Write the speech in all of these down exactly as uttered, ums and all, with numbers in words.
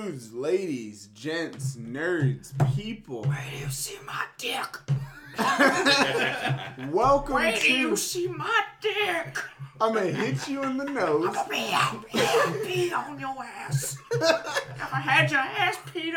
Dudes, ladies, gents, nerds, people. Where do you see my dick? Welcome Where to... do you see my dick? I'm gonna hit you in the nose. I'm gonna pee, I'm gonna pee on your ass. Ever had your ass peed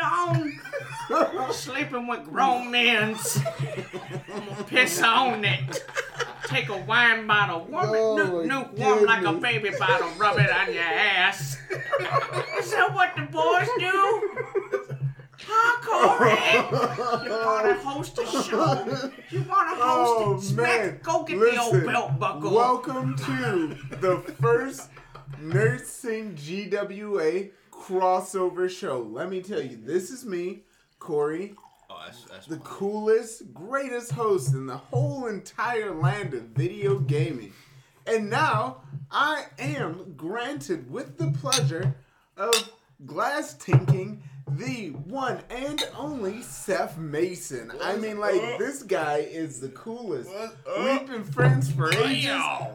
on? Sleeping with grown men. I'm gonna piss on it. Take a wine bottle, warm it, Oh, nuke, my nuke, warm like a goodness. baby bottle, rub it on your ass. Is that what the boys do? Huh, Corey? You wanna host a show? You wanna host Oh, it? Smack, man. go get Listen, the old belt buckle. Welcome to the first Nursing G W A crossover show. Let me tell you, this is me, Corey, Oh, that's, that's the fine. coolest, greatest host in the whole entire land of video gaming. And now, I am granted with the pleasure of glass tinking the one and only Seth Mason. I mean, like, this guy is the coolest. We've been friends for ages.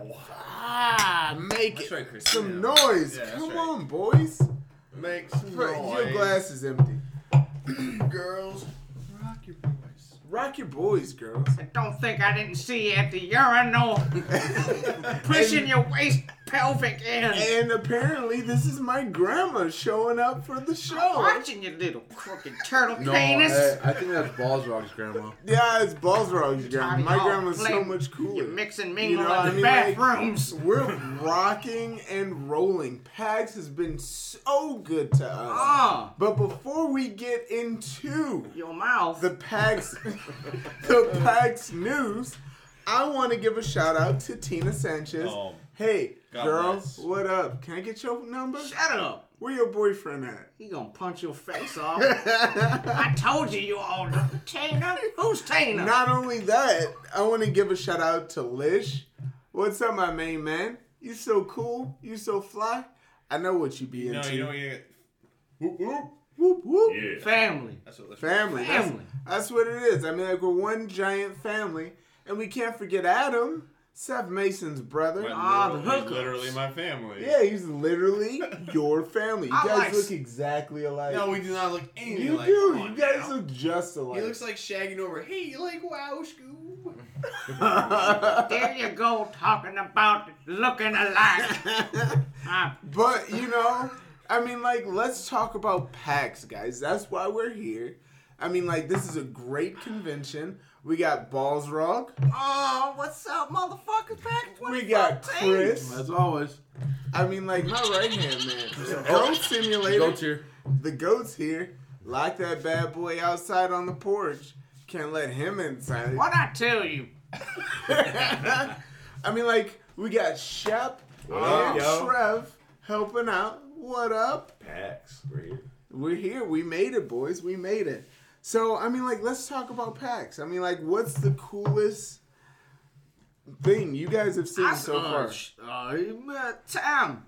Ah, make That's it right, Christina. some noise. Yeah, that's Come right. on, boys. Make some Your noise. glass is empty. Girls, rock your voice. Rock your boys, girls. I don't think I didn't see you at the urinal. Pushing And- your waist pelvic in. And apparently, this is my grandma showing up for the show. Watching your little crooked turtle No, penis. I, I think that's Balzrock's grandma. Yeah, it's Balzrog's grandma. Tiny My all grandma's so flame. much cooler. You mix and You mingle know, I in mean, the like, bathrooms. we're rocking and rolling. PAX has been so good to us. Ah, But before we get into your mouth. the PAX, the PAX news, I want to give a shout out to Tina Sanchez. Oh, Hey, God girl, bless. what up? Can I get your number? Shut up. Where your boyfriend at? He gonna punch your face off. I told you you all know. Tina? Who's Tina? Not only that, I want to give a shout out to Lish. What's up, my main man? You so cool. You so fly. I know what you be You know, into. you know, you whoop whoop. Whoop whoop. Yeah. Family. That's what. That's Family. That's, Family. that's what it is. I mean, like, we're one giant family, and we can't forget Adam, Seth Mason's brother. What, Ah, the literally, hookups. literally my family. Yeah, he's literally your family. You I guys like- look exactly alike. No, we do not look anything you like. do. Come You on guys now. look just alike. He looks like shagging over. Hey, you like Wow Scoob? There you go, talking about looking alike. Ah, But, you know, I mean, like, let's talk about PAX, guys. That's why we're here. I mean, like, this is a great convention. We got Balzrog. oh, what's up, motherfuckers? Back We got Chris. As always. I mean, like, my right hand man. The Goat Simulator. Goats here. The goat's here. Lock that bad boy outside on the porch. Can't let him inside. What I tell you? I mean, like, we got Shep What and up, yo? Trev helping out. What up? Pax, we're here. We're here. We made it, boys. We made it. So, I mean, like, let's talk about PAX. I mean, like, what's the coolest thing you guys have seen I so far? Uh, uh, Tam.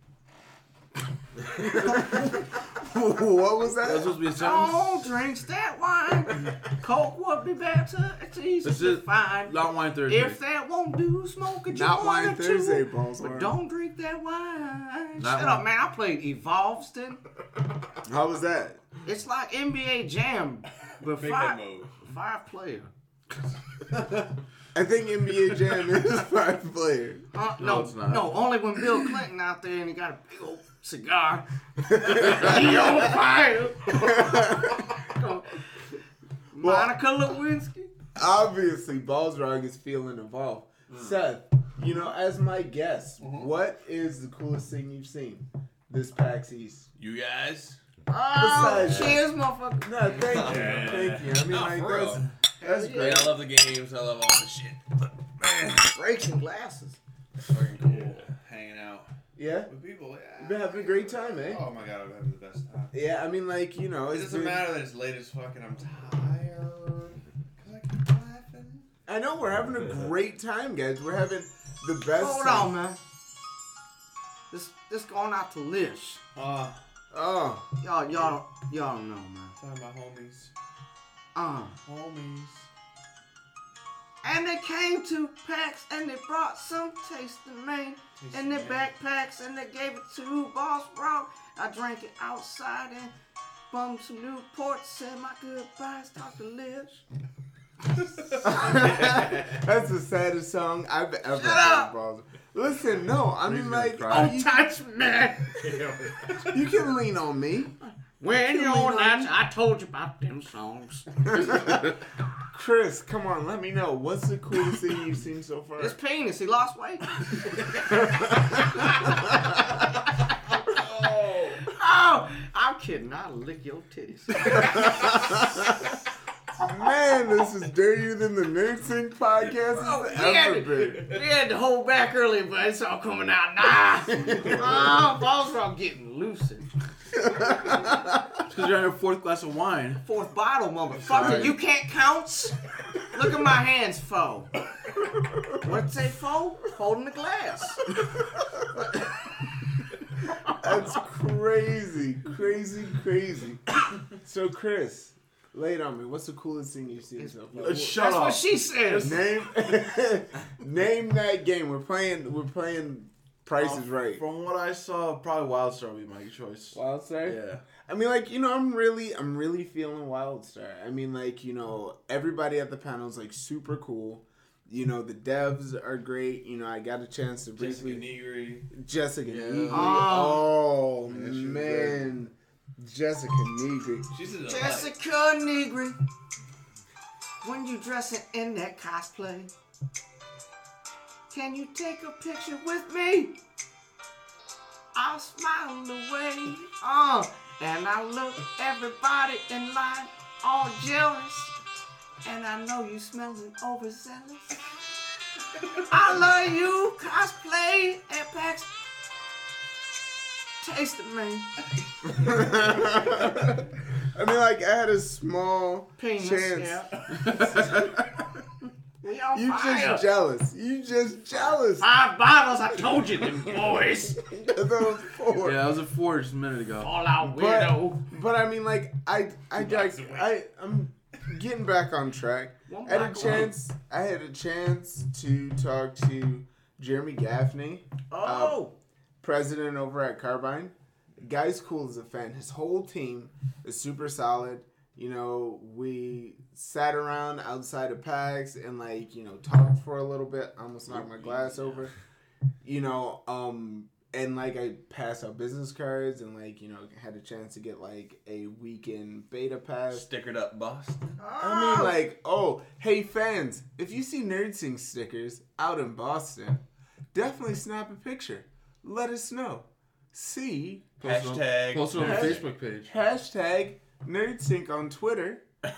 What was That's that? supposed to be a sentence. Don't drinks that wine. Coke would be better. It's easy This to is find. Not Wine Thursday. If that won't do, smoke a joint Not Wine or two. Thursday, balls. But don't drink that wine. Not Shut wine. up, man. I played Evolveston. How was that? It's like N B A Jam, but Big five, head mode. five player. I think N B A Jam is five player. Uh, No, no, it's not. no, only when Bill Clinton out there and he got a big old cigar. He on fire. Monica Lewinsky. Obviously, Balzrog is feeling involved. Mm. Seth, you know, as my guest, what is the coolest thing you've seen this PAX East? You guys. Oh, Besides- cheers, motherfucker. No, thank you. Yeah. Thank you. I mean, No, like, for that's, real. that's Yeah. great. I love the games. I love all the shit. But man, Breaks and glasses. fucking cool. Hanging out Yeah? with people. Yeah. You've been having a great time, eh? Oh my god, I'm having the best time. Yeah, I mean, like, you know, It it's doesn't been- matter that it's late as fuck and I'm tired. Cause I keep laughing. I know we're having a great time, guys. We're having the best Hold time. on, man. This this going out to Lish. Uh, Oh, Y'all, y'all, y'all don't know, man. talking about homies. Uh. Homies. And they came to PAX and they brought some tasting man in their backpacks and they gave it to Boss Rock. I drank it outside and bummed some Newports, said my goodbyes, Doctor Liz. That's the saddest song I've ever Shut up. heard, Balls. Listen, no, I mean, gonna like, cry. Don't touch me. you can lean on me. When You you're lean on that, me. I told you about them songs. Chris, come on, let me know. What's the coolest thing you've seen so far? His penis, he lost weight. Oh, I'm kidding. I'll lick your titties. Man, this is dirtier than the Nerd Sync podcast Oh, has we, had ever to, been. we had to hold back earlier, but it's all coming out now. Oh, balls are all getting loosened. Because you're on your fourth glass of wine. Fourth bottle, motherfucker. Sorry. You can't count? Look at my hands, foe. What'd it say, foe? Holding the glass. That's crazy, crazy, crazy. So, Chris, lay it on me. What's the coolest thing you've seen so far? Uh, shut That's up. what she says. Name, name that game. We're playing. We're playing. Price is Right. From what I saw, probably WildStar would be my choice. Wildstar. Yeah. I mean, like, you know, I'm really, I'm really feeling Wildstar. I mean, like, you know, everybody at the panel is like super cool. You know, the devs are great. You know, I got a chance to Jessica briefly. Negri. Jessica Yeah. Negri. Oh. Oh, Yeah, she was man. Jessica Negri. She's a delight. Jessica Negri. When you dressing in that cosplay, can you take a picture with me? I'll smile away. Uh, and I look everybody in line all jealous. And I know you smelling overzealous. I love you, cosplay and PAX. Taste of me. I mean, like, I had a small Penis, chance. yeah. We on You fire. just jealous. You just jealous. Five bottles, I told you them boys. That was four. Yeah, I was at four just a minute ago. All out But, weirdo. but I mean, like, I, I, blocks I, away. I, I'm getting back on track. One I had a block away. chance. I had a chance to talk to Jeremy Gaffney, Oh. president over at Carbine. Guy's cool as a fan. His whole team is super solid. You know, we sat around outside of PAX and, like, you know, talked for a little bit. I almost knocked my glass over. You know, um, and, like, I passed out business cards and, like, you know, had a chance to get, like, a weekend beta pass. Stickered up Boston. I mean, like, oh, hey, fans, if you see NerdSync stickers out in Boston, definitely snap a picture. Let us know. See, Post it on- Hashtag. Post it on the Hashtag- Facebook page. hashtag NerdSync on Twitter.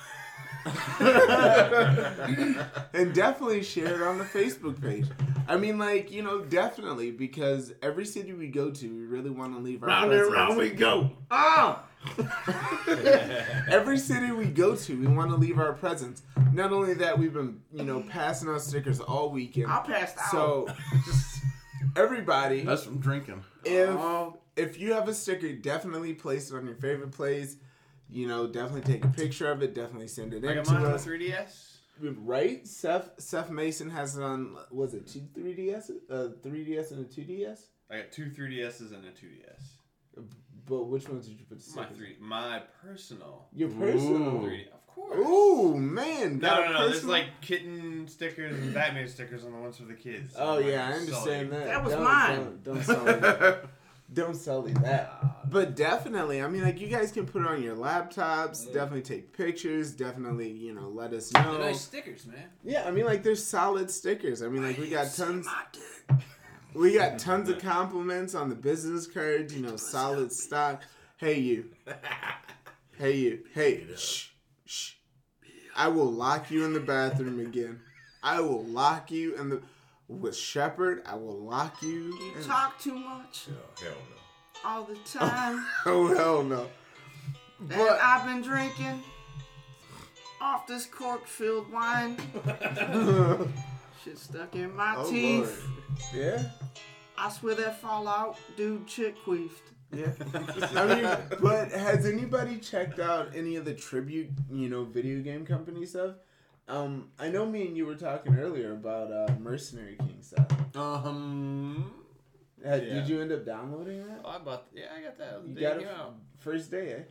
And definitely share it on the Facebook page. I mean, like, you know, definitely, because every city we go to, we really want to leave our Round and presence. round we go. Oh. Every city we go to, we want to leave our presence. Not only that, we've been, you know, passing out stickers all weekend. I passed out. So, everybody, That's from drinking. if Oh. if you have a sticker, definitely place it on your favorite place. You know, definitely take a picture of it. Definitely send it I in got to mine on the us. three D S. Right? Seth Seth Mason has it on. Was it two three D S? Uh, three D S and a two D S. I got two three D S's and a two D S. But which ones did you put? The My stickers? three, my personal Your personal. three D, of course. Ooh man! No, got no, a no. There's personal? like kitten stickers and Batman stickers on the ones for the kids. Oh I'm yeah, I like, understand sorry. that. That was don't, mine. Don't, don't sully that. Don't sully that. But definitely, I mean, like, you guys can put it on your laptops. Definitely take pictures. Definitely, you know, let us They're know. nice stickers, man. Yeah, I mean, like, there's solid stickers. I mean, like, we got tons. My dick. We got tons of compliments on the business cards. You know, solid stock. Hey you. Hey you. Hey. Shh. Shh. I will lock you in the bathroom again. I will lock you in the. With Shepard, I will lock you. You in- talk too much Hell no. all the time. Oh hell no! And But I've been drinking off this cork-filled wine. Shit stuck in my oh teeth. Lord. Yeah, I swear that Fallout dude chick queefed. yeah. I mean, but has anybody checked out any of the tribute, you know, video game company stuff? Um, I know me and you were talking earlier about uh, Mercenary King stuff. Um. Uh, Yeah. Did you end up downloading that? Oh, I bought. Yeah, I got that. You They got came it out. first day, eh?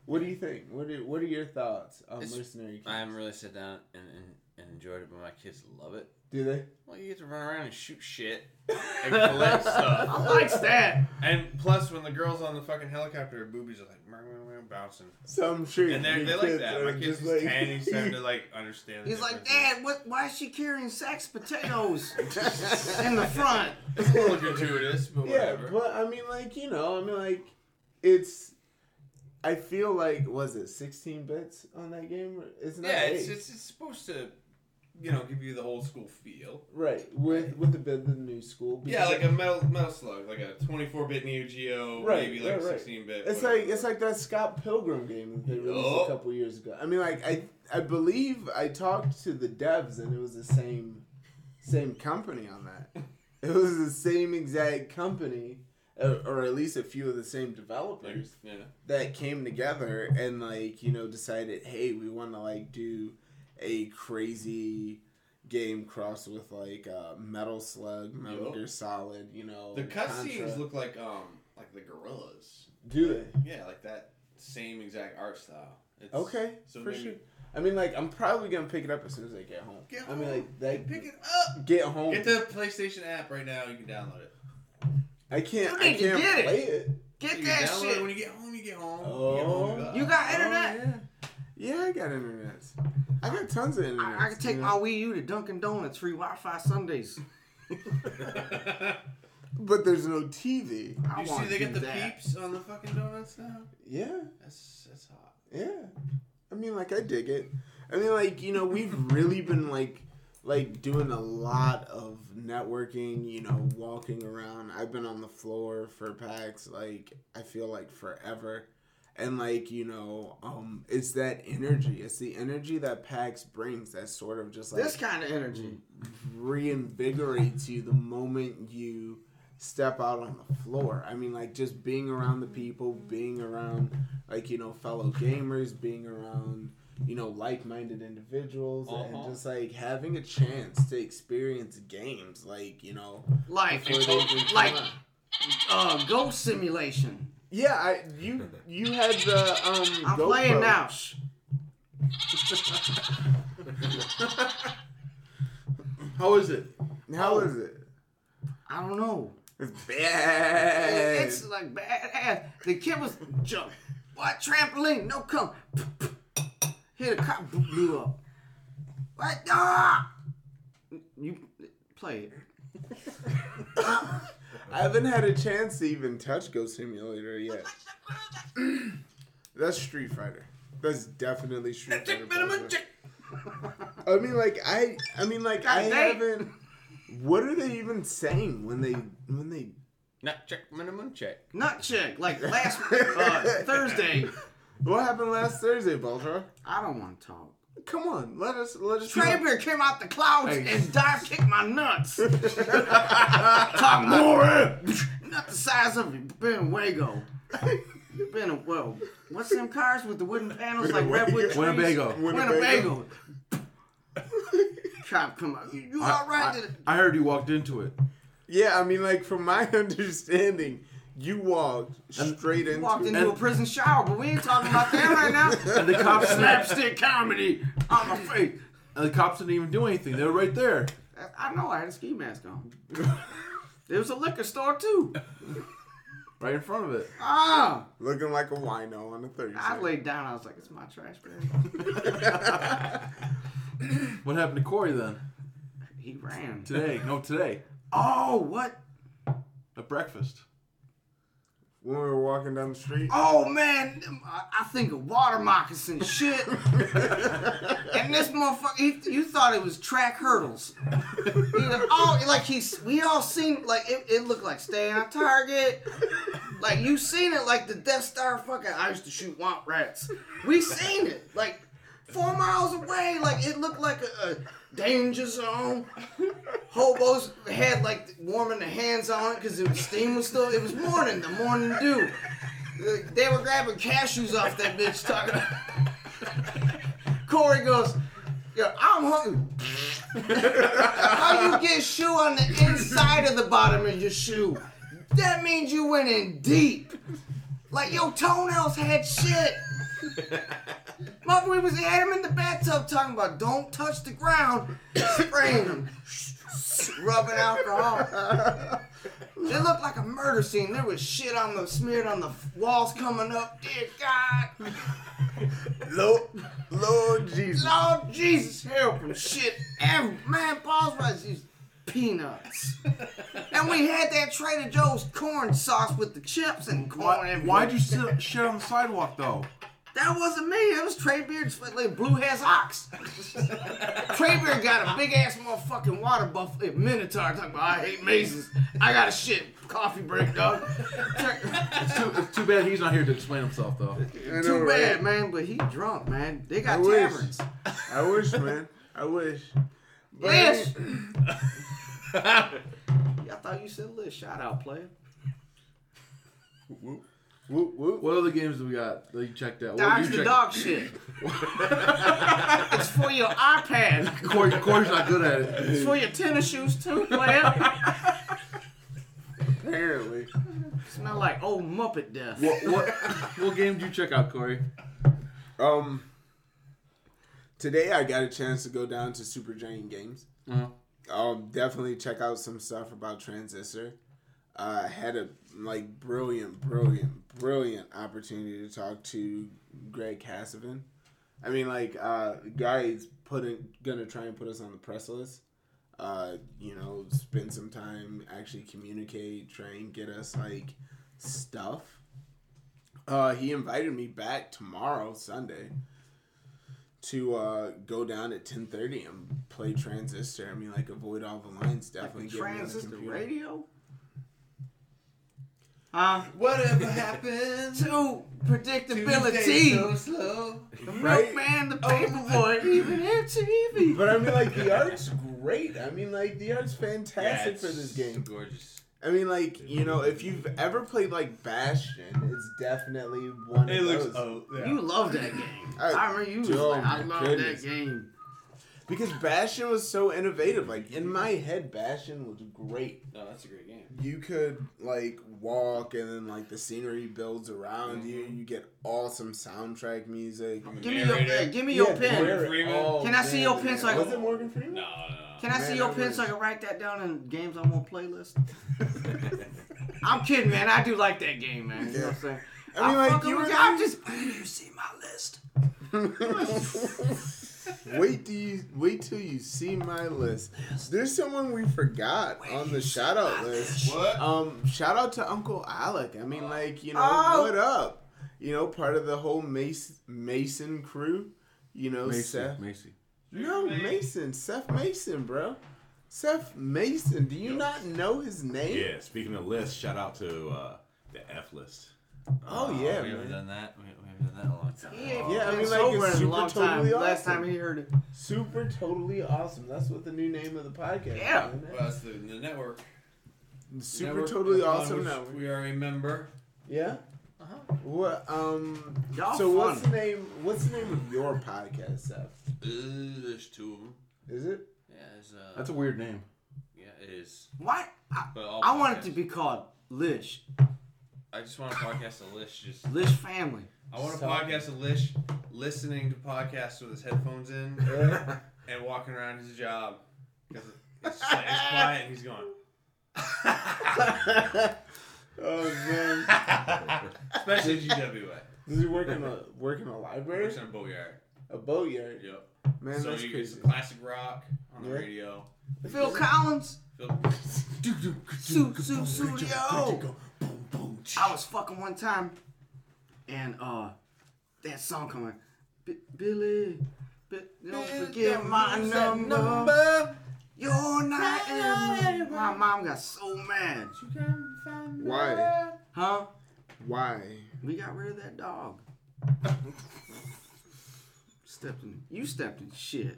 What do you think? What are What are your thoughts on It's- Mercenary Kings? I haven't really sat down and, and, and enjoyed it, but my kids love it. Do they? Well, you get to run around and shoot shit and collect stuff. I likes that. And plus, when the girl's on the fucking helicopter, her boobies are like "Meow, meow, meow," bouncing. So I'm sure. And they're, your they like kids that. are My kid's just just like- ten. He's starting to like understand. The He's like, differences. Dad, what? Why is she carrying sacks of potatoes in the front? It's a little gratuitous, but Yeah, whatever. but I mean, like you know, I mean, like it's. I feel like was it sixteen bits on that game? Isn't that yeah, eight? it's, it's it's supposed to, you know, give you the old school feel. right with with the bit of the new school. Yeah, because like a metal metal slug, like a twenty-four bit Neo Geo, Right, maybe like right, right. sixteen bit. It's like it's like that Scott Pilgrim game that they released Yup. a couple years ago. I mean, like I I believe I talked to the devs and it was the same same company on that. It was the same exact company, or, or at least a few of the same developers yeah. that came together and like you know decided, hey, we want to like do a crazy game crossed with like uh, Metal Slug, Metal Yup. Gear Solid. You know, The Contra. cutscenes look like um like the Gorillas. Do they? Yeah, like that same exact art style. It's, Okay, so for maybe sure. I mean, like, I'm probably gonna pick it up as soon as I get home. Get I mean, home. like, that pick it up. get home. Get the PlayStation app right now. You can download it. I can't. You I need to can't get it. play it. Get You that can download it shit. when you get home. You get home. Oh. you, get home, You got internet? Oh, yeah. yeah, I got internet. I got tons of internet. I, I can take you my know? Wii U to Dunkin' Donuts, free Wi-Fi Sundays. But there's no T V. I You see, want they to got do the that. peeps on the fucking donuts now. Yeah, That's that's hot. yeah. I mean, like, I dig it. I mean, like, you know, we've really been like, like doing a lot of networking. You know, walking around. I've been on the floor for PAX. Like, I feel like forever. And like, you know, um, it's that energy. It's the energy that PAX brings that sort of just like This kind of energy. reinvigorates you the moment you step out on the floor. I mean, like, just being around the people, being around, like, you know, fellow gamers, being around, you know, like-minded individuals, Uh-huh. and just, like, having a chance to experience games, like, you know, Like, before they even come like, out. uh, Ghost Simulation. Yeah, I you you had the um. I'm GoPro. playing now. Shh. How is it? How Oh. is it? I don't know. It's bad. It's like badass. The kid was jump. What trampoline? No come. Hit a cop, blew up. What? Ah! You play it. I haven't had a chance to even touch Ghost Simulator yet. That's Street Fighter. That's definitely Street Fighter. Bullshit. I mean, like I, I mean, like I God dang. haven't. What are they even saying when they when they? Not check minimum check. Nut check. Like last uh, Thursday. What happened last Thursday, Baltar? I don't want to talk. Come on, let us let us. Trey Bear came out the clouds Hey. and dive kicked my nuts. Talk more. Not the size of it. Winnebago. Been well. What's them cars with the wooden panels like redwood trees? Winnebago. Winnebago. Cop come out. You, you all right? I, I heard you walked into it. Yeah, I mean, like from my understanding, you walked straight into. Walked into it. a prison shower, but we ain't talking about that right now. And the cops Slapstick comedy on my face. And the cops didn't even do anything. They were right there. I know. I had a ski mask on. There was a liquor store too. Right in front of it. Ah. Looking like a wino on a Thursday. I laid down. I was like, it's my trash bag. What happened to Corey then? He ran. Today. No, today. Oh, what? At breakfast. When we were walking down the street. Oh, man. I, I think of water moccasin shit. And this motherfucker, he, you thought it was track hurdles. He was, oh, like he's, we all seen, like, it, it looked like staying on target. Like, you seen it like the Death Star fucking, I used to shoot womp rats. We seen it. Like, four miles away. Like, it looked like a, a danger zone. Hobos had like warming their hands on it because the steam was still. It was morning, the morning dew. They were grabbing cashews off that bitch. Talking. Corey goes, "Yo, I'm hungry." How you get shoe on the inside of the bottom of your shoe? That means you went in deep. Like your toenails had shit. Mother, we was at him in the bathtub talking about don't touch the ground, spraying him, rubbing alcohol. It looked like a murder scene. There was shit on the smeared on the walls coming up. Dear God, Lord, Lord Jesus. Lord Jesus, help him. Shit, every man, Paul's right. These peanuts. And we had that Trader Joe's corn sauce with the chips and corn. Why, and why'd you sit, shit on the sidewalk though? That wasn't me. It was Trey Beard's like Blue Has Ox. Trey Beard got a big ass motherfucking water buffalo Minotaur talking about I hate Masons. I got a shit coffee break, dog. It's too, it's too bad he's not here to explain himself though. I know, Too right? bad, man, but he drunk, man. They got I wish. taverns. I wish, man. I wish. But Lish. I I thought you said Lish. Shout out, player. mean, whoop, whoop. What other games do we got that you checked out? What Dodge you the check- dog shit. It's for your iPad. Corey, Corey's not good at it. It's for your tennis shoes too, player. Apparently. Smell like old Muppet death. What what what game did you check out, Corey? Um, today I got a chance to go down to Super Giant Games. Uh-huh. Um, definitely check out some stuff about Transistor. I uh, had a like brilliant, brilliant, brilliant opportunity to talk to Greg Cassavan. I mean, like, uh, the guy is putting gonna try and put us on the press list. Uh, you know, spend some time, actually communicate, try and get us like stuff. Uh, he invited me back tomorrow, Sunday, to uh, go down at ten thirty and play Transistor. I mean, like, avoid all the lines. Definitely Like get me on the Transistor computer. radio? Huh? Whatever happened To Tuesday predictability. so slow. The Right? milkman, the paperboy, even M T V. But I mean, like, the art's great. I mean, like, the art's fantastic for this game. Gorgeous. I mean, like, you know, if you've ever played, like, Bastion, it's definitely one It of looks those. oh yeah. You love that game. I- I remember you was oh like, I my love goodness. that game. Because Bastion was so innovative. Like, in my head, Bastion was great. No, that's a great game. You could, like, walk and then, like, the scenery builds around you. You get awesome soundtrack music. Give me your pen. Give me your Yeah, pen. Morgan Freeman. oh, Can I see man, your pen so I Was can- it Morgan Freeman? No, no. Can I Man, see your I pen so I wish. can write that down in games I want playlist? I'm kidding, man. I do like that game, man. You know what I'm saying? I mean, like, fucking you with were- you. I'm just. You see my list. Wait till you wait till you see my list. There's someone we forgot on the shout out list. What? Um, shout out to Uncle Alec. I mean, like, you know, Oh. what up? You know, part of the whole Mason Mason crew. You know, Macy. Seth. Macy. No, Mason. Seth Mason, bro. Seth Mason. Do you not know his name? Yeah, speaking of lists, shout out to uh, the F list. Oh yeah, we haven't man. done that. We we haven't done that in a long time. He ain't Yeah, I been mean, like, sober it's in a super long time. totally Last awesome. time he heard it. Super totally awesome. That's what the new name of the podcast Yeah. is. isn't it? Well, that's the, the network. Super Network totally on awesome which network. We are a member. Yeah. Uh-huh. What? Um. Y'all so what's the fun. name? What's the name of your podcast, Seth? Uh, there's two of them. Is it? Yeah, it's, uh, That's a weird name. yeah, it is. What? I, But all I want it podcasts. to be called Lish. I just want a podcast of Lish just. Lish Family. I want a Stop. podcast of Lish listening to podcasts with his headphones in Yeah. and walking around his job because it's just like, it's quiet and he's going. Oh man. Especially G W A. Does he work in a work in a library? Works in a boatyard. A boatyard? Yep. Man, so that's you crazy. get some classic rock on the Yeah. radio. Phil Collins. Phil- Su Su Studio. I was fucking one time, and uh, that song coming. B- Billy, B- don't forget my number. You're not in. My mom got so mad. Why? Huh? Why? We got rid of that dog. Stepped in. You stepped in shit.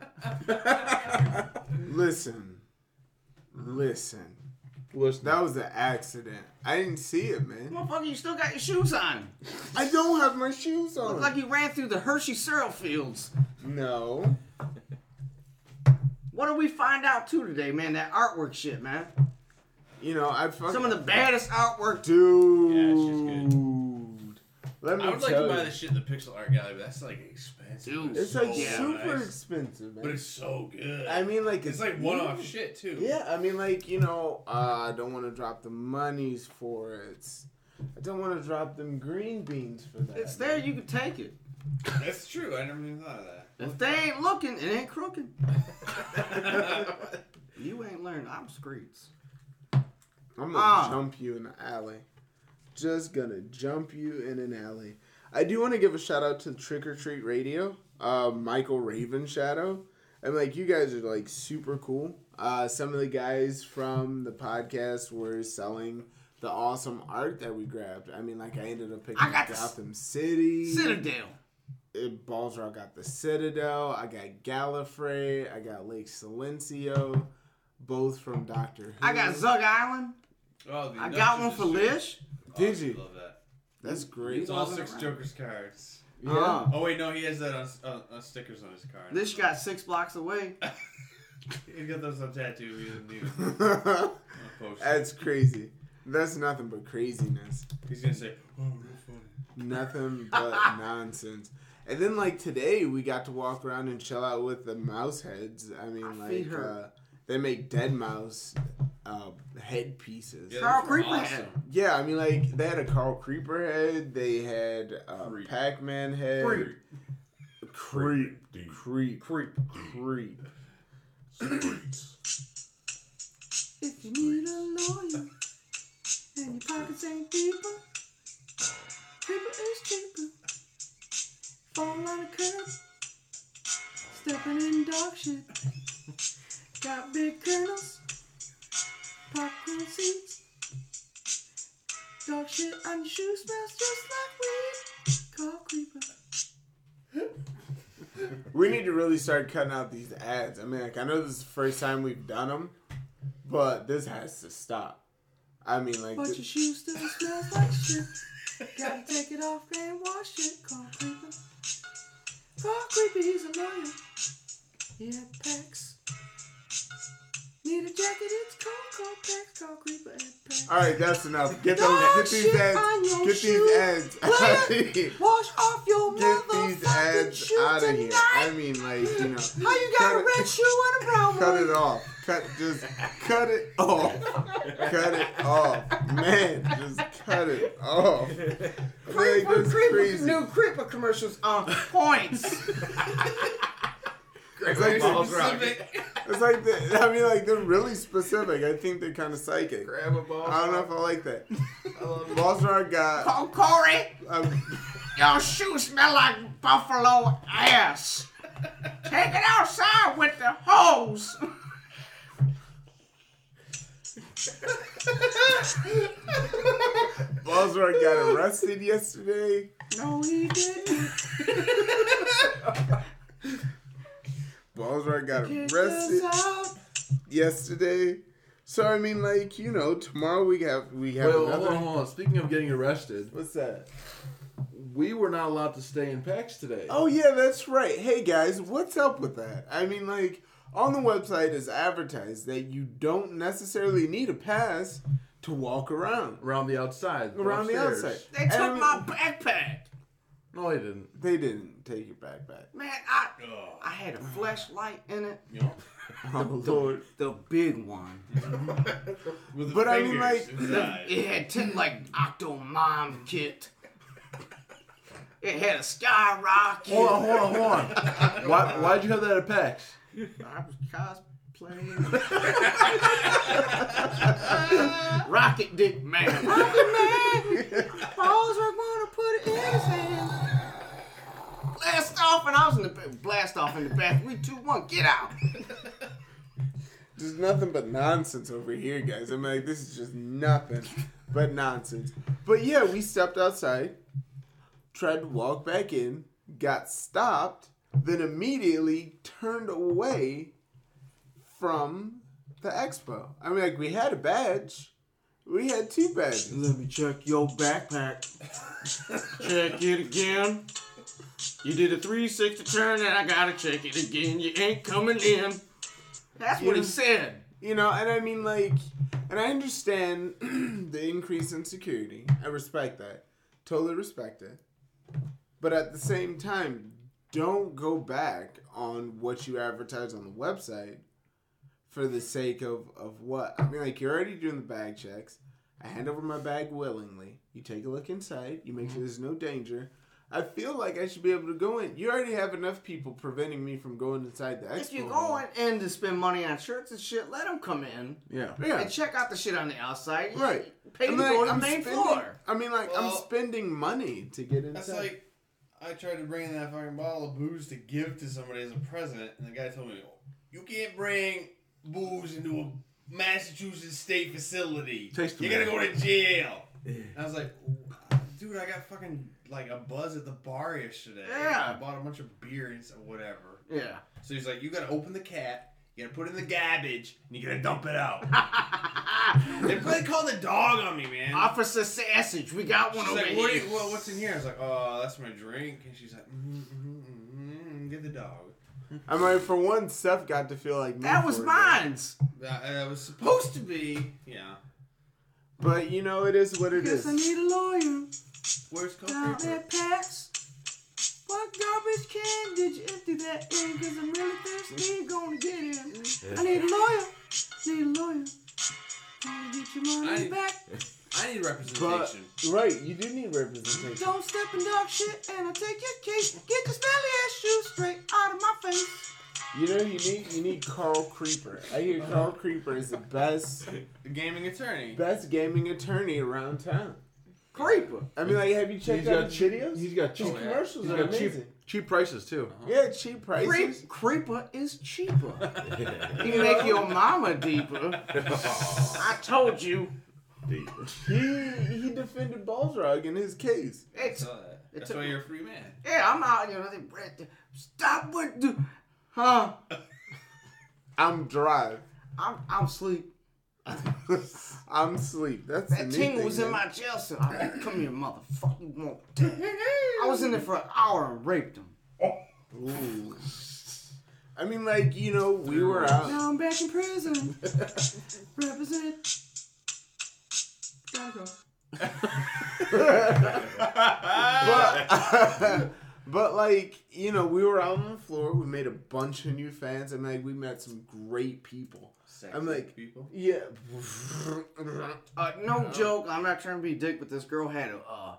Listen. Listen. That was an accident. I didn't see it, man. Motherfucker, you still got your shoes on. I don't have my shoes on. Look like you ran through the Hershey cereal fields. No. What did we find out too today, man? That artwork shit, man. You know, I fucking Some of the baddest artwork. dude. Yeah, she's good. Let me I would like tell to buy you. the shit in the pixel art gallery, but that's like expensive. Dude, It's so like yeah, super nice. expensive, man. But it's so good. I mean, like it's like one-off shit too. Yeah, I mean, like you know, uh, I don't want to drop the monies for it. I don't want to drop them green beans for that. It's there, you can take it. That's true. I never even thought of that. If they ain't looking, it ain't crooked. You ain't learned obscreets. I'm gonna Ah. jump you in the alley. Just gonna jump you in an alley. I do want to give a shout out to Trick or Treat Radio, uh, Michael Raven Shadow, and like you guys are like super cool. Uh, some of the guys from the podcast were selling the awesome art that we grabbed. I mean, like I ended up picking I got up the Gotham City, Citadel. It, Balzar got the Citadel. I got Gallifrey. I got Lake Silencio, both from Doctor Who. I got Zug Island. Oh, the I got one Industrial for District. Lish. Did Oh, you? Love that. That's great. It's all wasn't six around. Joker's cards. Yeah. Uh, Oh wait, no, he has that on, on, on stickers on his card. Lish got six blocks away. He got those on tattoo. He doesn't need them on a poster. That's crazy. That's nothing but craziness. He's gonna say, "Oh, real funny." Nothing but nonsense. And then like today we got to walk around and chill out with the mouse heads. I mean My feet like hurt. uh, they make dead mouse uh, head pieces. Yeah, Carl those were Creeper awesome. head. Yeah, I mean like they had a Carl Creeper head. They had a Creep. Pac-Man head. Creep. Creep. Creep. Creep. Creep. Creep. If you need a lawyer and your pockets ain't deeper, Creeper is cheaper. Fall on a curb, stepping in dog shit. Got big kernels, popcorn seeds. Dog shit on your shoe smells just like weed. Call Creeper. We need to really start cutting out these ads. I mean, like, I know this is the first time we've done them, but this has to stop. I mean, like, But th- your shoe still smells like shit. Gotta take it off and wash it. Call Creeper. Call Creeper, he's a lawyer. He had packs. Need a jacket, it's cold, cold packs. Call Creeper and packs. all right, that's enough. Get Dog those, get these shit ads, on your get shoe, these ads out of here. Wash off your Get these motherfucking ads shoe out of here. tonight. I mean, like, you know, How you got cut a it- red shoe and a brown cut one? it off. Cut, just cut it off. Cut it off, man. Just cut it off. Like, Creeper, that's Creeper, crazy. new Creeper commercials on points. It's like, Balls the, Rocket. it's like the, I mean, like they're really specific. I think they're kind of psychic. Grab a ball. I don't know if I like that. Balzar got. Call Corey. Um, Your shoes smell like buffalo ass. Take it outside with the hose. Balzar got arrested yesterday. No, he didn't. Balzar got Kick arrested us out. yesterday. So I mean, like you know, tomorrow we have we have Wait, hold another. on, hold on. Speaking of getting arrested, What's that? we were not allowed to stay in PAX today. Oh yeah, that's right. Hey guys, what's up with that? I mean, like on the website is advertised that you don't necessarily need a pass to walk around Around the outside. around the upstairs. outside. They And I took mean, my backpack. No, they didn't. They didn't take your backpack. Man, I Oh. I had a flashlight in it. You know? Oh Lord. The big one. With the But I mean, fingers like- inside. It had ten like Octomom kit. It had a skyrocket. Hold on, hold on, hold on. Why, why'd you have that at PAX? I was cosplaying. Rocket Dick Man. Rocket Man. Balls are gonna put it in his hand. Blast off, and I was in the ba- blast off in the back. Three, two, one, get out. There's nothing but nonsense over here, guys. I'm like, this is just nothing but nonsense. But yeah, we stepped outside, tried to walk back in, got stopped, then immediately turned away from the expo. I mean, like, we had a badge. We had two badges. Let me check your backpack. Check it again. You did a three sixty turn and I gotta check it again. You ain't coming in. That's what he Yeah. said. You know, and I mean, like, and I understand the increase in security. I respect that. Totally respect it. But at the same time, don't go back on what you advertise on the website for the sake of, of what? I mean, like, you're already doing the bag checks. I hand over my bag willingly. You take a look inside. You make sure there's no danger. I feel like I should be able to go in. You already have enough people preventing me from going inside the expo. If you're hall. going in to spend money on shirts and shit, let them come in Yeah. Yeah. and check out the shit on the outside. Right. Pay I to mean, go like, to the I'm main spending- floor. I mean, like, I'm Well, spending money to get inside. That's like, I tried to bring in that fucking bottle of booze to give to somebody as a present, and the guy told me, you can't bring booze into a Massachusetts state facility. Taste You're the gonna go to jail. And I was like, dude, I got fucking like a buzz at the bar yesterday. Yeah. I bought a bunch of beers or whatever. Yeah. So he's like, you gotta open the cat, you gotta put it in the garbage, and you gotta dump it out. They probably called the dog on me, man. Officer Sausage, we got one She's over like, what, here. do you- what, what's in here? I was like, oh, that's my drink. And she's like, mm-hmm, mm-hmm, mm-hmm, get the dog. I mean, for one, Steph got to feel like me That was for it, mine's. That, that was supposed to be, yeah. But, you know, it is what it Guess is. I need a lawyer. Where's Down Coffee? at Pat's. What garbage can did you empty that in? Cause I'm really thirsty, gonna get in. I need a lawyer. Need a lawyer. Gonna get your money I- back. I need But, representation. right, you do need representation. Don't step in dog shit and I'll take your case. Get your smelly ass shoes straight out of my face. You know, you need you need Carl Creeper. I hear Carl Creeper is the best The gaming attorney. best gaming attorney around town. Creeper. I mean, like, have you checked He's out got his videos? He's got His cheap. commercials He's are got cheap, amazing. cheap prices too. Yeah, cheap prices. Creep, creeper is cheaper. He make your mama deeper. I told you. He he defended Balrog in his case. I It's saw that. That's took why me- you're a free man. yeah. I'm out. You know they they- stop what do, huh? I'm dry. I'm I'm sleep. I'm asleep. That's That the new tingle thing, was in man. my jail cell. I mean, come here, motherfucker. You won't. I was in there for an hour and raped him. Ooh. I mean, like, you know, we were out. Now I'm back in prison. Represent. Gotta go. but, but like, you know, we were out on the floor. We made a bunch of new fans, and like we met some great people. Sexy I'm like, people. yeah. Uh, no joke. I'm not trying to be a dick, but this girl had a. Uh,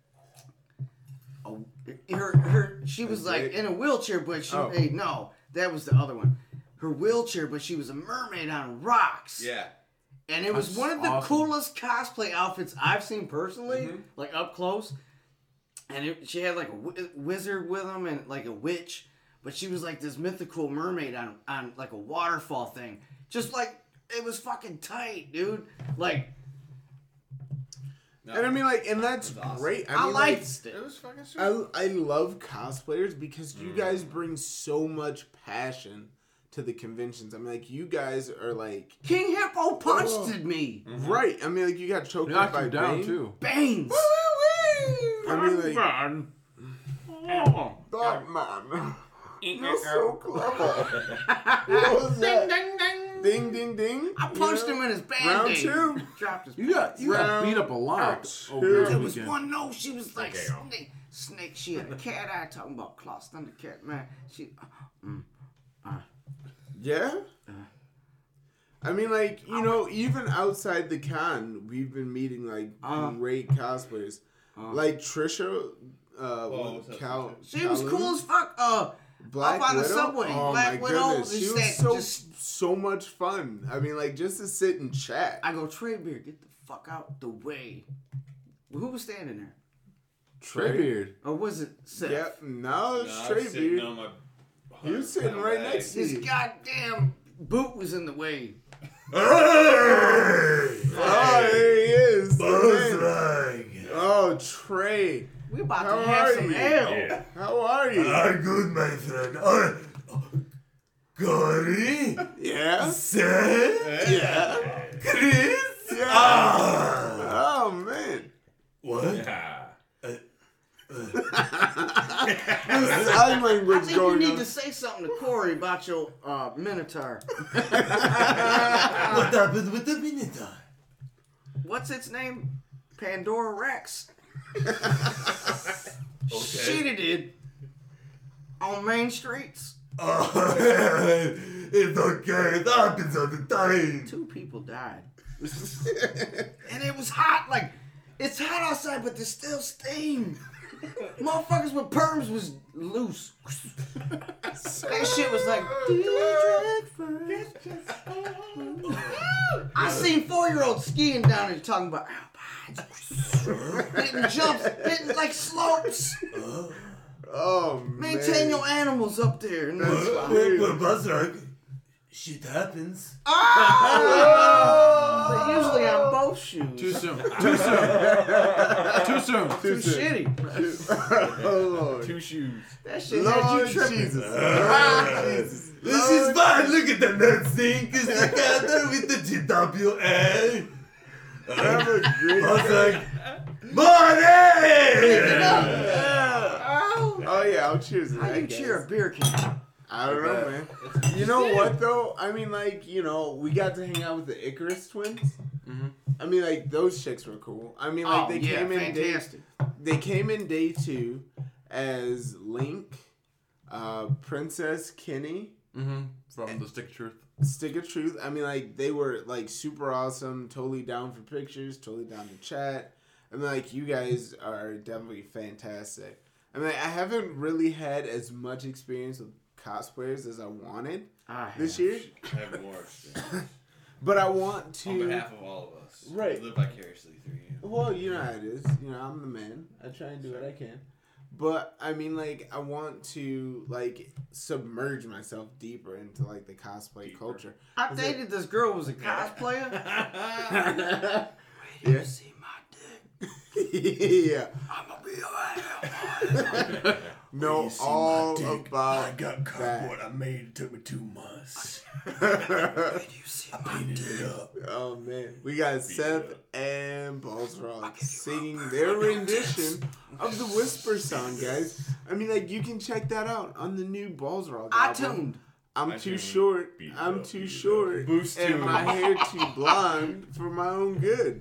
a her her she was A like dick? in a wheelchair, but she Oh. hey, no, that was the other one. Her wheelchair, but she was a mermaid on rocks. Yeah. And it was That's one of the awesome. coolest cosplay outfits I've seen personally, Mhm. like up close. And it, she had like a wi- wizard with him and like a witch, but she was like this mythical mermaid on on like a waterfall thing. Just like it was fucking tight, dude. Like No, And I mean, like, and that's That's awesome. great. I, I, mean, like, liked it. it was fucking sweet. I, I love cosplayers because you guys bring so much passion to the conventions. I mean, like, you guys are like, King Hippo punched Oh. me. right. I mean, like, you got choked up Knocked by him down Bane. too. Bangs. I mean, like, Man. Oh. that man. You're so clever. What was that? Ding, ding, ding. Ding, ding, ding. I punched You know? him in his band Round aid. two. Dropped his You got you got Round beat up a lot two. over There the There was weekend. one, no, she was like Okay. snake. Snake, she had a cat eye talking about Klaus Thundercat, man. She, mm, Yeah? I mean, like, you know, even outside the con, we've been meeting, like, Uh. great cosplayers. Uh. Like, Trisha, uh, Whoa, what's up, Cal, she was Kowloon, cool as fuck. Uh, Black up on the Widow? subway. Oh, Black my Widow, goodness. She just was that- so, just- so much fun. I mean, like, just to sit and chat. I go, Trey Beard, get the fuck out the way. Who was standing there? Treebeard. Or was it Seth? Yep, no, No, I was straight sitting dude. on my He was sitting hundred right pound next to bag. His you. goddamn boot was in the way. Oh, there he is. Man. Oh, Trey. We about How to have are some you? ale. Yeah. How are you? I'm good, my friend. Uh, Cory? Yeah? Seth? Yeah. Chris? Yeah. Ah! Oh, man. What? Yeah. Sign language I think you going need on. to say something to Corey about your uh, Minotaur. What happened with the Minotaur? What's its name? Pandora Rex. Shit, it did. On main streets. Oh, it's okay. It happens all the time. Two people died. And it was hot. Like, it's hot outside, but there's still steam. Motherfuckers with perms was loose. That shit was like. I seen four-year-olds skiing down there talking about hitting jumps, hitting like slopes. Oh man. Maintain your animals up there. And that's Well, fine. well, Buzzard, shit happens. But usually on both shoes. Too soon. Too soon. Too soon. Too shitty. Oh Lord. Two shoes. That shit had Lord you tripping. Jesus. Uh, Lord Jesus. This Lord is fine. Look at the nuts thing. Is together with the G W A. Have a great Buzzard, money! Oh yeah, I'll cheers it. How I you guess. cheer a beer can? I don't know, man. You know what though? I mean, like, you know, we got to hang out with the Icarus twins. Mhm. I mean, like, those chicks were cool. I mean, like, Oh, they yeah, came in day, fantastic. they came in day two as Link, uh, Princess Kenny, Mm-hmm. From the Stick of Truth. Stick of Truth. I mean, like, they were like super awesome, totally down for pictures, totally down to chat. I mean, like, you guys are definitely fantastic. I mean, like, I haven't really had as much experience with cosplayers as I wanted I this have. year, I have more experience. but I want to. On behalf of all of us. Right. Live vicariously through you. Well, you know how it is. You know, I'm the man. I try and do what I can. But I mean, like, I want to like submerge myself deeper into like the cosplay Deeper. culture. I Is dated this girl who was a cosplayer. Yeah. You see my dick? Yeah. I'ma be your ass. Know You see all my dick? about I got that. cardboard I made. It took me two months. You see I my painted dick? it up. Oh man, we got Seth and Balzrock singing their rendition of the Whisper song, guys. I mean, like, you can check that out on the new Balzrock I album. tuned. I'm I too tuned. short. Beat I'm up, too beat short, Boost and tuned. my hair too blonde for my own good.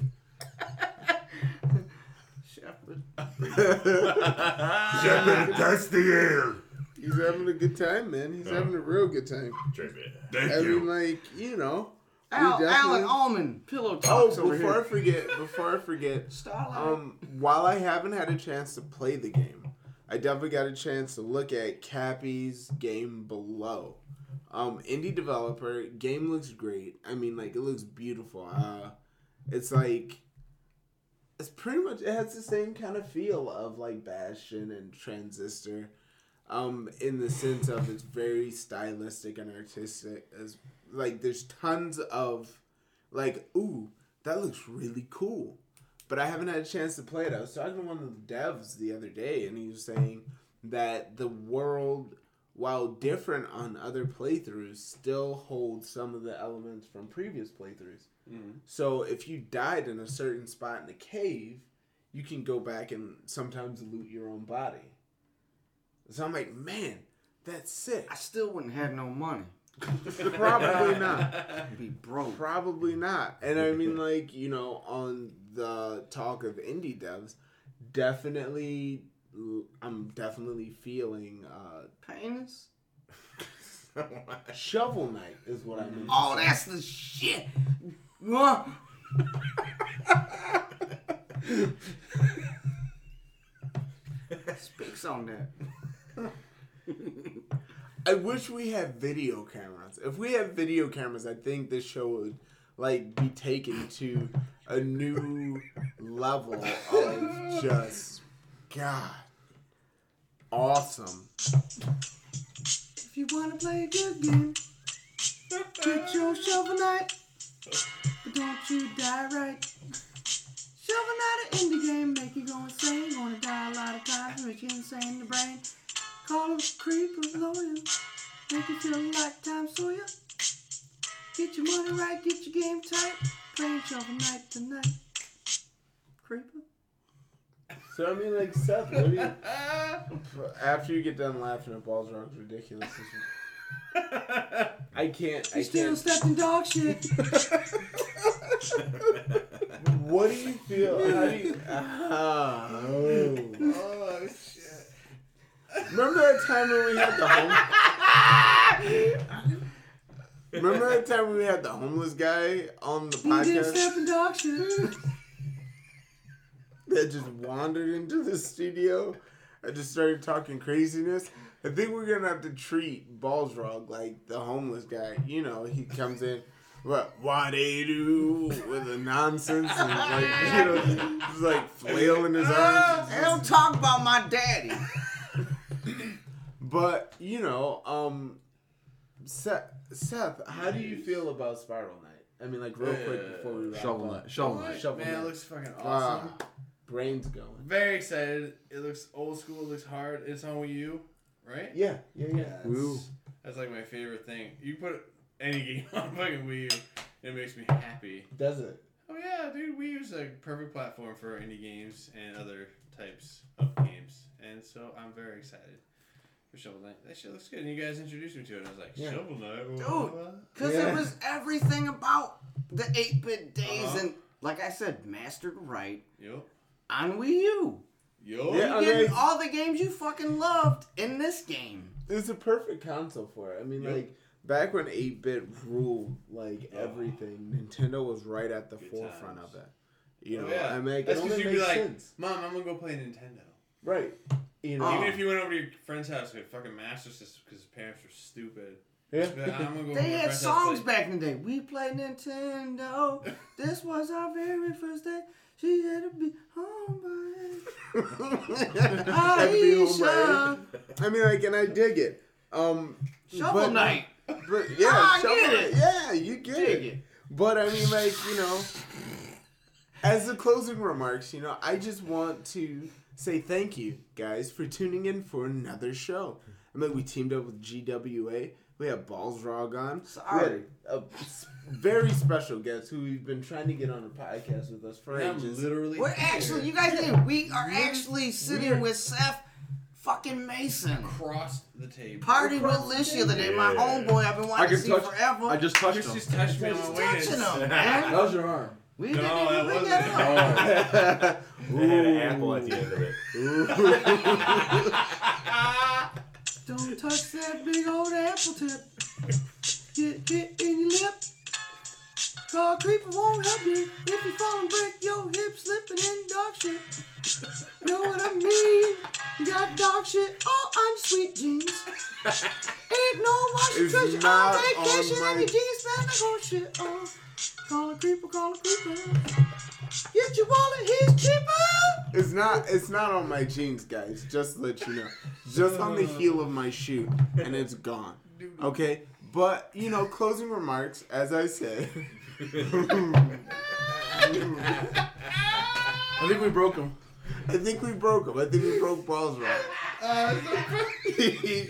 Shepherd. Shepherd, that's the air. He's having a good time, man. He's having a real good time. Thank I you. mean, like, you know. we Al, definitely- Alan Allman. Pillow Oh, talks over before I here. forget, before I forget, Starlight. um, while I haven't had a chance to play the game, I definitely got a chance to look at Cappy's game below. Um, indie developer, game looks great. I mean, like, it looks beautiful. Uh, it's like, it's pretty much, it has the same kind of feel of like Bastion and Transistor, um, in the sense of it's very stylistic and artistic. As like, there's tons of like, ooh, that looks really cool. But I haven't had a chance to play it. I was talking to one of the devs the other day, and he was saying that the world, while different on other playthroughs, still holds some of the elements from previous playthroughs. Mm-hmm. So if you died in a certain spot in the cave, you can go back and sometimes loot your own body. So I'm like, man, that's sick. I still wouldn't have no money. Probably not. I'd be broke. Probably not. And I mean, like, you know, on the talk of indie devs, definitely, I'm definitely feeling uh, Penis? Shovel Knight is what I mean. Oh, that's the shit. Huh? Speaks on that. I wish we had video cameras. If we had video cameras, I think this show would like be taken to a new level of just God, awesome. If you wanna play a good game, get your Shovel Knight, but don't you die right. Shovel Knight, an indie game, make you go insane. Gonna die a lot of times, make you insane in the brain. Call a creeper lawyer, make you feel like Tom Sawyer. Get your money right, get your game tight. Playing Shovel Knight tonight. Creeper. So I mean, like Seth, what do you? After you get done laughing at Balzrock's ridiculous, I can't. I You still can't. stepped in dog shit. What do you feel? How do you? Ah, oh. Oh, shit. had the homeless guy on the He did podcast step in dog shit. that just wandered into the studio and just started talking craziness. I think we're gonna have to treat Balsrog like the homeless guy. You know, he comes in, what, what they do with the nonsense and like, you know, just like flailing his arms. They don't talk about my daddy. But you know, um, Seth, Seth, how do you feel about Spiral Knight? I mean, like real quick before we wrap Shovel up. Knight. Shovel Knight. Shovel Man, it Knight. looks fucking awesome. Ah, brains going. Very excited. It looks old school. It looks hard. It's on Wii U, right? Yeah, yeah, yeah. That's, Woo. that's like my favorite thing. You put any game on fucking Wii U, it makes me happy. Does it? Oh yeah, dude, Wii U's a perfect platform for indie games and other types of games, and so I'm very excited for Shovel Knight. That shit looks good, and you guys introduced me to it, and I was like, Yeah. Shovel Knight, Dude. Because Yeah. it was everything about the eight-bit days, Uh-huh. and like I said, mastered right Yo, on Wii U. yo, Yeah. You getting Okay. all the games you fucking loved in this game. It's a perfect console for it. I mean, Yep. like back when eight bit ruled like Oh. everything, Nintendo was right at the Good forefront times. of it. You Oh, know, yeah. I mean, like, That's it because only you'd be makes like, sense, Mom, I'm gonna go play Nintendo. right? You know, Oh. Even if you went over to your friend's house with fucking Master System because his parents were stupid. yeah. Just be like, I'm gonna go over to They my had friend's house songs play. back in the day. We played Nintendo. This was our very first day. She had to be home by Had to be home by Aisha. eight. I mean, like, and I dig it. Um, Shovel but- Knight. But yeah, Ah, I Shovel get Knight, it. yeah, you get Dig it. it. But I mean, like, you know, as the closing remarks, you know, I just want to say thank you, guys, for tuning in for another show. I mean, we teamed up with G W A. We have Balsrog on. Sorry. We had a s- very special guest who we've been trying to get on a podcast with us for I'm ages. literally. We're actually, you guys didn't. We are actually sitting Weird. with Seth fucking Mason. Crossed the table. Party with Lish the other day. My Yeah. homeboy I've been I wanting to can see touch. forever. I just touched Chris him. just touched me on my Just way. touching him, That man. was your arm. We No, didn't that even bring wasn't that up. It had an apple at the end of it. Don't touch that big old apple tip. Get hit in your lip. Car creeper won't help you if you fall and break your hip slipping in dog shit. Know what I mean? You got dog shit all on your sweet jeans. Ain't no washing It's treasure not on vacation on my- and your jeans smell like horse shit. Oh, call a creeper, call a creeper. Get your wallet, he's cheaper. It's not. It's not on my jeans, guys. Just to let you know. Just on the heel of my shoe, and it's gone. Okay, but you know, closing remarks. As I said, I think we broke him. I think we broke him. I think we broke balls right. he,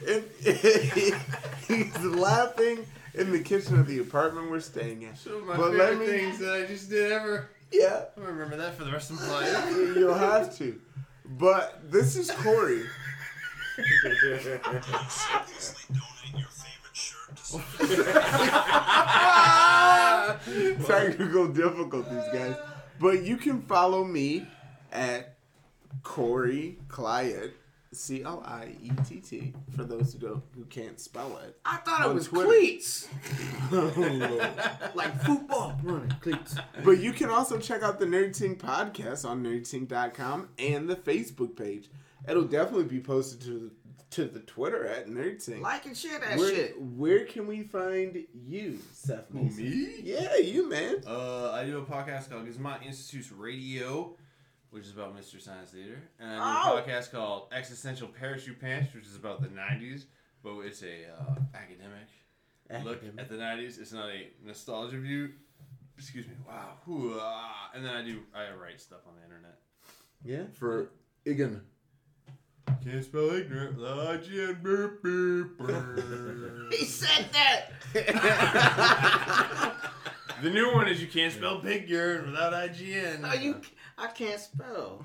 he's laughing in the kitchen of the apartment we're staying in. Some of my But let favorite me- things that I just did ever. Yeah, I'm gonna remember that for the rest of my life. you'll have to. But this is Corey. Technical difficulties, guys. But you can follow me at Corey Clyett, C L I E T T, for those who don't who can't spell it. I thought it On was Twitter. cleats. Like football running cleats. But you can also check out the Nerd Ting podcast on nerd ting dot com and the Facebook page. It'll definitely be posted to to the Twitter at Nerd Ting. Like and share that Where, shit. where can we find you, Seth Mason? Me? Yeah, you, man. Uh, I do a podcast called Gizmont Institute's Radio, which is about Mister Science Theater, and I do Oh. a podcast called Existential Parachute Pants, which is about the nineties, but it's a uh, academic look at the nineties. It's not a nostalgia view. Excuse me. Wow. Whew, ah. And then I do I write stuff on the internet. Yeah. For Igan. Can't spell ignorant without I G N. Burp, burp, burp. He said that. The new one is you can't spell pig urine without I G N. No, you. I can't spell.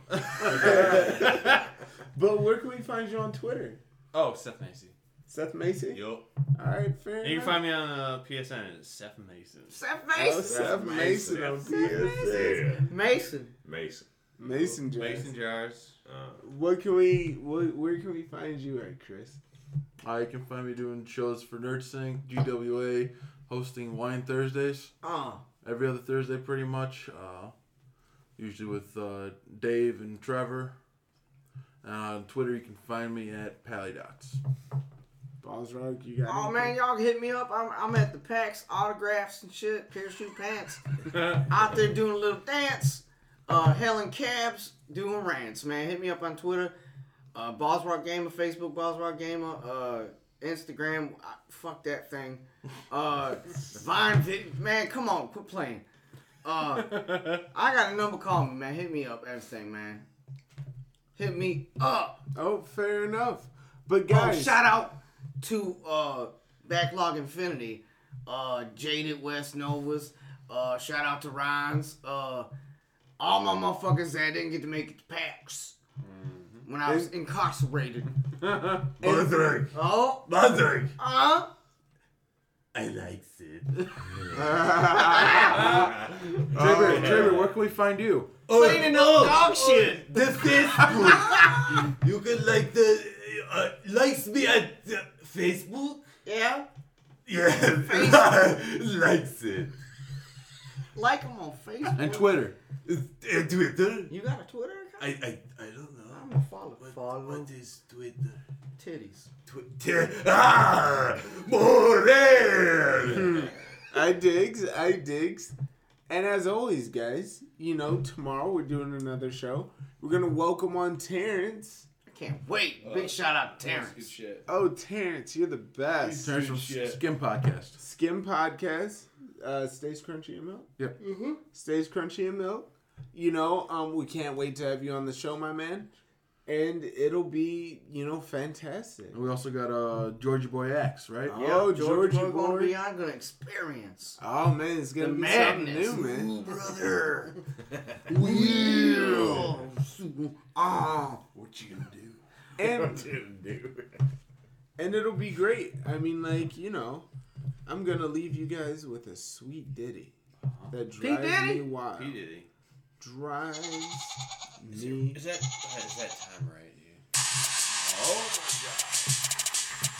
But where can we find you on Twitter? Oh, Seth Macy. Seth Mason? Yup. All right, fair And you can enough. find me on uh, P S N. It's Seth Mason. Seth Oh, Mason. Seth Mason on P S N. Yeah. Mason. Mason. Mason Jars. Mason jars. Uh, What can we? What, where can we find you at, Chris? I can find me doing shows for Nerd Sync, G W A, hosting Wine Thursdays. Uh, Every other Thursday, pretty much. Uh, usually with uh, Dave and Trevor. Uh, on Twitter, you can find me at Pallydots. Balls Rogue, you got oh anything? man, y'all can hit me up. I'm, I'm at the PAX, autographs and shit, parachute pants. Out there doing a little dance. Uh, Helen Cabs doing rants, man. Hit me up on Twitter. Uh, Balls Rock Gamer, Facebook, Balls Rock Gamer, uh, Instagram. Uh, fuck that thing. Uh, Vine, vid- man, come on, quit playing. Uh, I got a number. Call me, man. Hit me up. Everything, man. Hit me up. Oh, fair enough. But Oh, guys, shout out to uh, Backlog Infinity, uh, Jaded West Novas. Uh, shout out to Rhines. Uh, all my motherfuckers that didn't get to make it to PAX when I was incarcerated. Mother, Oh, mother, uh, I like it. Trevor, Trevor, where can we find you? cleaning up dog shit. The Facebook. You can like the uh, likes me at uh, Facebook. Yeah, Yeah, likes it. like them on Facebook. And Twitter. Uh, Twitter. You got a Twitter account? I I I don't know. I'm gonna follow. What, Follow what is Twitter? titties. Twitter. Ah, Morel. I digs, I digs. And as always, guys, you know, tomorrow we're doing another show. We're going to welcome on Terrence. I can't wait. Big shout out to That's good Terrence. shit. Oh, Terrence, you're the best. Terrence from shit. Skim Podcast. Skim Podcast, uh, Stays Crunchy and Milk. Yep. Mm-hmm. Stays Crunchy and Milk. You know, um, we can't wait to have you on the show, my man. And it'll be, you know, fantastic. And we also got uh, Georgie Boy X, right? Oh, George Georgie Boy gonna boy. be on. Gonna experience. Oh, man, it's going The to be madness. something new, man. Brother. Will. Ah. What you gonna do? And, and it'll be great. I mean, like, you know, I'm going to leave you guys with a sweet ditty that P. drives Diddy? me wild. P Diddy. Drives Is, me. it, is that is that time right, dude? Oh my god.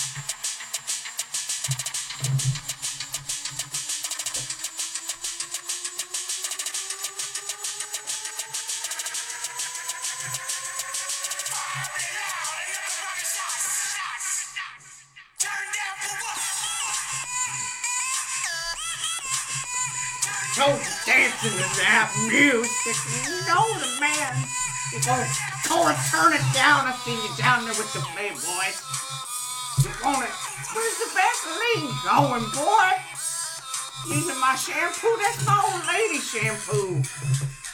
So dancing to that music, you know the man. You go, go and turn it down. I see you down there with the Playboys. You wanna, where's the Vaseline going, boy? Using my shampoo? That's my old lady shampoo.